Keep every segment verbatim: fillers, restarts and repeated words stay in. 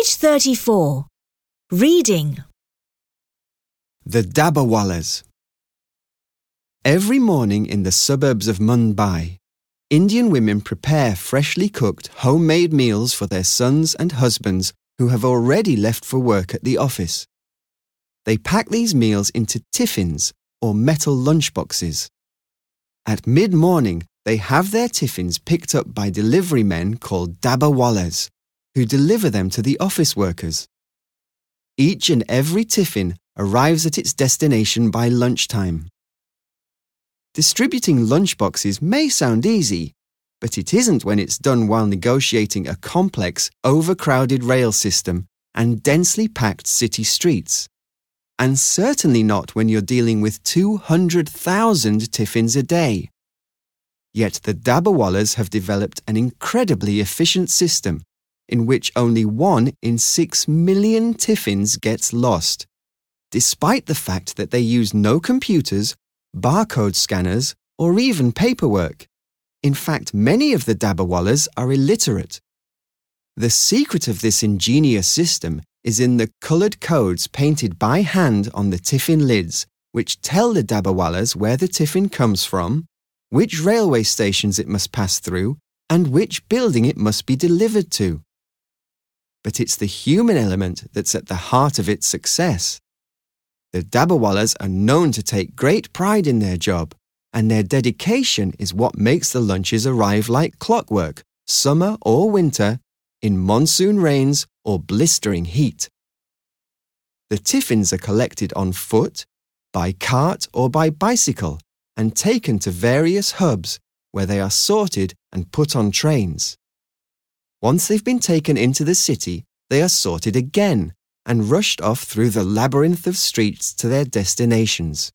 Page thirty-four. Reading. The Dabbawallas. Every morning in the suburbs of Mumbai, Indian women prepare freshly cooked homemade meals for their sons and husbands who have already left for work at the office. They pack these meals into tiffins or metal lunchboxes. At mid-morning, they have their tiffins picked up by delivery men called Dabbawallas, who deliver them to the office workers. Each and every tiffin arrives at its destination by lunchtime. Distributing lunchboxes may sound easy, but it isn't when it's done while negotiating a complex, overcrowded rail system and densely packed city streets. And certainly not when you're dealing with two hundred thousand tiffins a day. Yet the Dabbawallas have developed an incredibly efficient system in which only one in six million tiffins gets lost, despite the fact that they use no computers, barcode scanners, or even paperwork. In fact, many of the Dabbawallas are illiterate. The secret of this ingenious system is in the coloured codes painted by hand on the tiffin lids, which tell the Dabbawallas where the tiffin comes from, which railway stations it must pass through, and which building it must be delivered to. But it's the human element that's at the heart of its success. The Dabbawallas are known to take great pride in their job, and their dedication is what makes the lunches arrive like clockwork, summer or winter, in monsoon rains or blistering heat. The tiffins are collected on foot, by cart or by bicycle, and taken to various hubs where they are sorted and put on trains. Once they've been taken into the city, they are sorted again and rushed off through the labyrinth of streets to their destinations.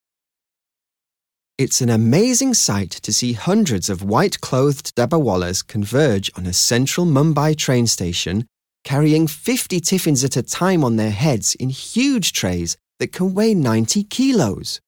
It's an amazing sight to see hundreds of white-clothed Dabbawallas converge on a central Mumbai train station, carrying fifty tiffins at a time on their heads in huge trays that can weigh ninety kilos.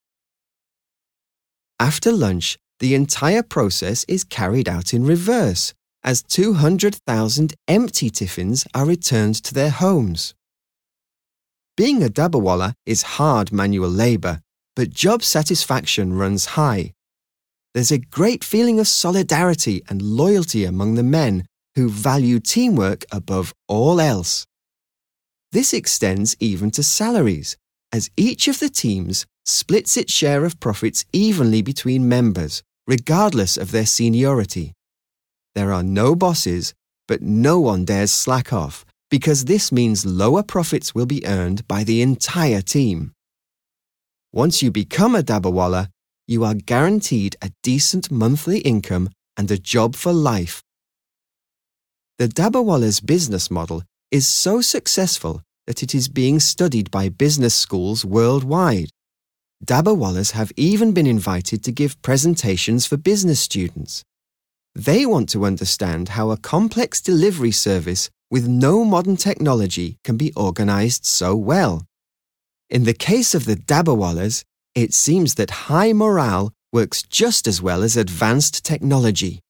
After lunch, the entire process is carried out in reverse, as two hundred thousand empty tiffins are returned to their homes. Being a Dabbawalla is hard manual labour, but job satisfaction runs high. There's a great feeling of solidarity and loyalty among the men who value teamwork above all else. This extends even to salaries, as each of the teams splits its share of profits evenly between members, regardless of their seniority. There are no bosses, but no one dares slack off, because this means lower profits will be earned by the entire team. Once you become a Dabbawalla, you are guaranteed a decent monthly income and a job for life. The Dabbawalla's business model is so successful that it is being studied by business schools worldwide. Dabbawallas have even been invited to give presentations for business students. They want to understand how a complex delivery service with no modern technology can be organised so well. In the case of the Dabbawallas, it seems that high morale works just as well as advanced technology.